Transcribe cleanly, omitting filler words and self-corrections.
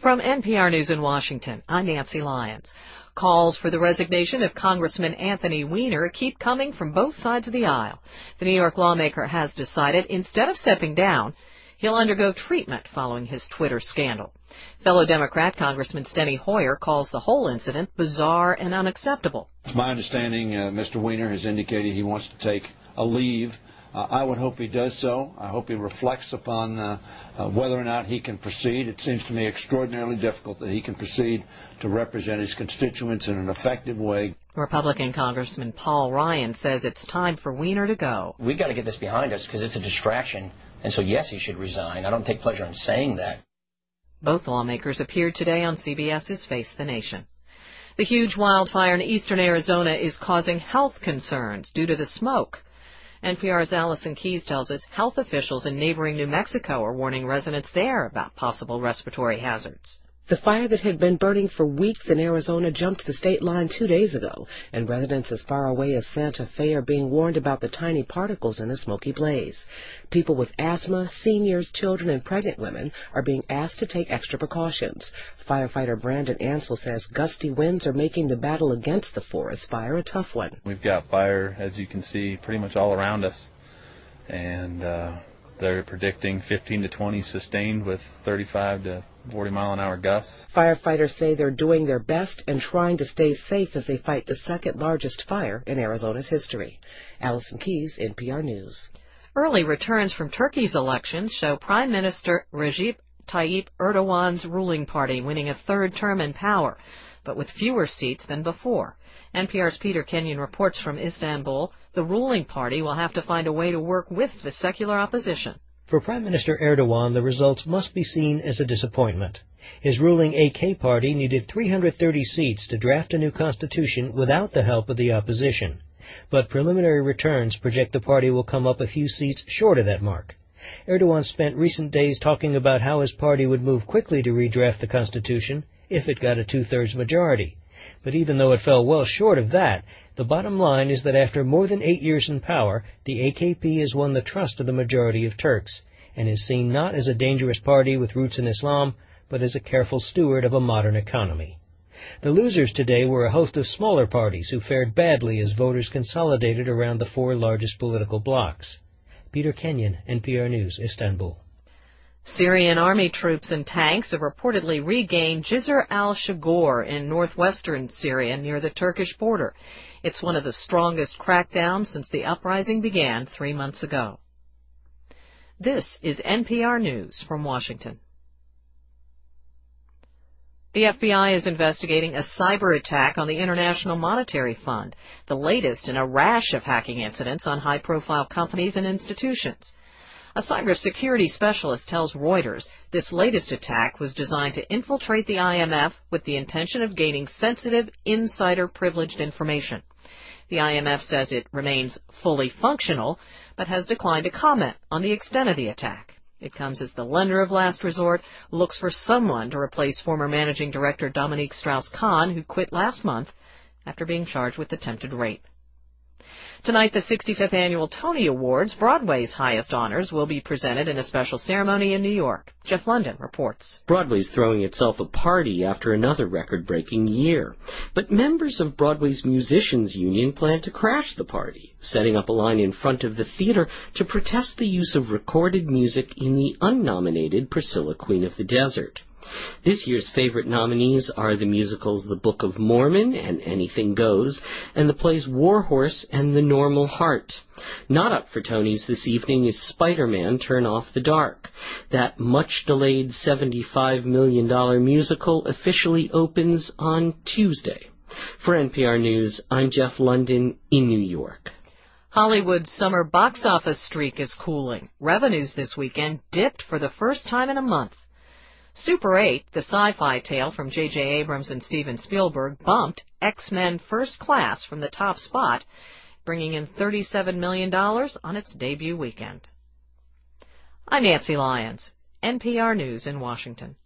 From NPR News in Washington, I'm Nancy Lyons. Calls for the resignation of Congressman Anthony Weiner keep coming from both sides of the aisle. The New York lawmaker has decided instead of stepping down, he'll undergo treatment following his Twitter scandal. Fellow Democrat Congressman Steny Hoyer calls the whole incident bizarre and unacceptable. It's my understanding Mr. Weiner has indicated he wants to take a leave. I would hope he does so. I hope he reflects upon whether or not he can proceed. It seems to me extraordinarily difficult that he can proceed to represent his constituents in an effective way. Republican Congressman Paul Ryan says it's time for Weiner to go. We've got to get this behind us because it's a distraction. And so, yes, he should resign. I don't take pleasure in saying that. Both lawmakers appeared today on CBS's Face the Nation. The huge wildfire in eastern Arizona is causing health concerns due to the smoke. NPR's Allison Keyes tells us health officials in neighboring New Mexico are warning residents there about possible respiratory hazards. The fire that had been burning for weeks in Arizona jumped the state line 2 days ago, and residents as far away as Santa Fe are being warned about the tiny particles in the smoky blaze. People with asthma, seniors, children, and pregnant women are being asked to take extra precautions. Firefighter Brandon Ansel says gusty winds are making the battle against the forest fire a tough one. We've got fire, as you can see, pretty much all around us, and they're predicting 15 to 20 sustained with 35 to 40-mile-an-hour gusts. Firefighters say they're doing their best and trying to stay safe as they fight the second largest fire in Arizona's history. Allison Keyes, NPR News. Early returns from Turkey's elections show Prime Minister Recep Tayyip Erdogan's ruling party winning a third term in power, but with fewer seats than before. NPR's Peter Kenyon reports from Istanbul. The ruling party will have to find a way to work with the secular opposition. For Prime Minister Erdogan, the results must be seen as a disappointment. His ruling AK party needed 330 seats to draft a new constitution without the help of the opposition. But preliminary returns project the party will come up a few seats short of that mark. Erdogan spent recent days talking about how his party would move quickly to redraft the constitution if it got a two-thirds majority. But even though it fell well short of that, the bottom line is that after more than 8 years in power, the AKP has won the trust of the majority of Turks, and is seen not as a dangerous party with roots in Islam, but as a careful steward of a modern economy. The losers today were a host of smaller parties who fared badly as voters consolidated around the four largest political blocs. Peter Kenyon, NPR News, Istanbul. Syrian army troops and tanks have reportedly regained Jisr al-Shagor in northwestern Syria near the Turkish border. It's one of the strongest crackdowns since the uprising began 3 months ago. This is NPR News from Washington. The FBI is investigating a cyber attack on the International Monetary Fund, the latest in a rash of hacking incidents on high-profile companies and institutions. A cybersecurity specialist tells Reuters this latest attack was designed to infiltrate the IMF with the intention of gaining sensitive, insider-privileged information. The IMF says it remains fully functional, but has declined to comment on the extent of the attack. It comes as the lender of last resort looks for someone to replace former managing director Dominique Strauss-Kahn, who quit last month after being charged with attempted rape. Tonight, the 65th Annual Tony Awards, Broadway's highest honors, will be presented in a special ceremony in New York. Jeff London reports. Broadway's throwing itself a party after another record-breaking year. But members of Broadway's Musicians Union plan to crash the party, setting up a line in front of the theater to protest the use of recorded music in the unnominated Priscilla, Queen of the Desert. This year's favorite nominees are the musicals The Book of Mormon and Anything Goes, and the plays War Horse and The Normal Heart. Not up for Tonys this evening is Spider-Man Turn Off the Dark. That much-delayed $75 million musical officially opens on Tuesday. For NPR News, I'm Jeff London in New York. Hollywood's summer box office streak is cooling. Revenues this weekend dipped for the first time in a month. Super 8, the sci-fi tale from J.J. Abrams and Steven Spielberg, bumped X-Men First Class from the top spot, bringing in $37 million on its debut weekend. I'm Nancy Lyons, NPR News in Washington.